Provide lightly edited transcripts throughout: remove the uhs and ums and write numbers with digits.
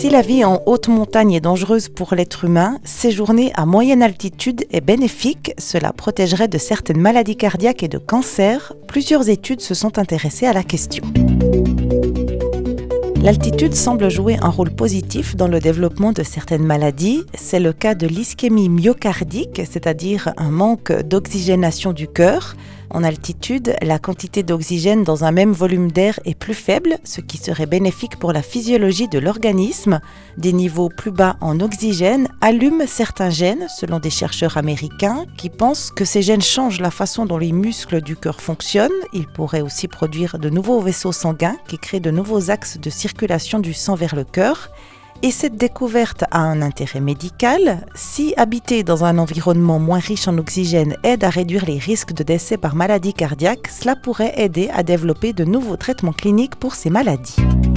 Si la vie en haute montagne est dangereuse pour l'être humain, séjourner à moyenne altitude est bénéfique. Cela protégerait de certaines maladies cardiaques et de cancers. Plusieurs études se sont intéressées à la question. L'altitude semble jouer un rôle positif dans le développement de certaines maladies. C'est le cas de l'ischémie myocardique, c'est-à-dire un manque d'oxygénation du cœur. En altitude, la quantité d'oxygène dans un même volume d'air est plus faible, ce qui serait bénéfique pour la physiologie de l'organisme. Des niveaux plus bas en oxygène allument certains gènes, selon des chercheurs américains, qui pensent que ces gènes changent la façon dont les muscles du cœur fonctionnent. Ils pourraient aussi produire de nouveaux vaisseaux sanguins qui créent de nouveaux axes de circulation du sang vers le cœur. Et cette découverte a un intérêt médical. Si habiter dans un environnement moins riche en oxygène aide à réduire les risques de décès par maladie cardiaque, cela pourrait aider à développer de nouveaux traitements cliniques pour ces maladies.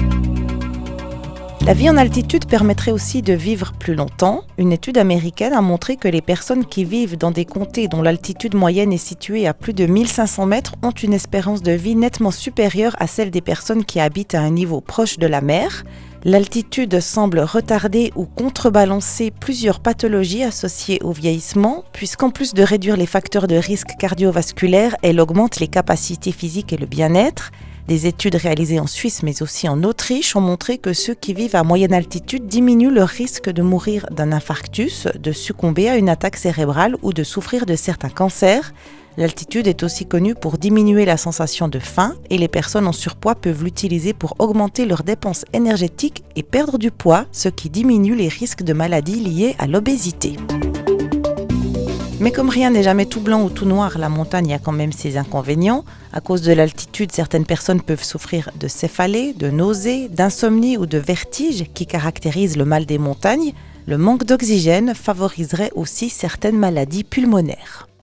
La vie en altitude permettrait aussi de vivre plus longtemps. Une étude américaine a montré que les personnes qui vivent dans des comtés dont l'altitude moyenne est située à plus de 1500 mètres ont une espérance de vie nettement supérieure à celle des personnes qui habitent à un niveau proche de la mer. L'altitude semble retarder ou contrebalancer plusieurs pathologies associées au vieillissement, puisqu'en plus de réduire les facteurs de risque cardiovasculaires, elle augmente les capacités physiques et le bien-être. Des études réalisées en Suisse mais aussi en Autriche ont montré que ceux qui vivent à moyenne altitude diminuent leur risque de mourir d'un infarctus, de succomber à une attaque cérébrale ou de souffrir de certains cancers. L'altitude est aussi connue pour diminuer la sensation de faim et les personnes en surpoids peuvent l'utiliser pour augmenter leurs dépenses énergétiques et perdre du poids, ce qui diminue les risques de maladies liées à l'obésité. Mais comme rien n'est jamais tout blanc ou tout noir, la montagne a quand même ses inconvénients. À cause de l'altitude, certaines personnes peuvent souffrir de céphalées, de nausées, d'insomnie ou de vertiges qui caractérisent le mal des montagnes. Le manque d'oxygène favoriserait aussi certaines maladies pulmonaires.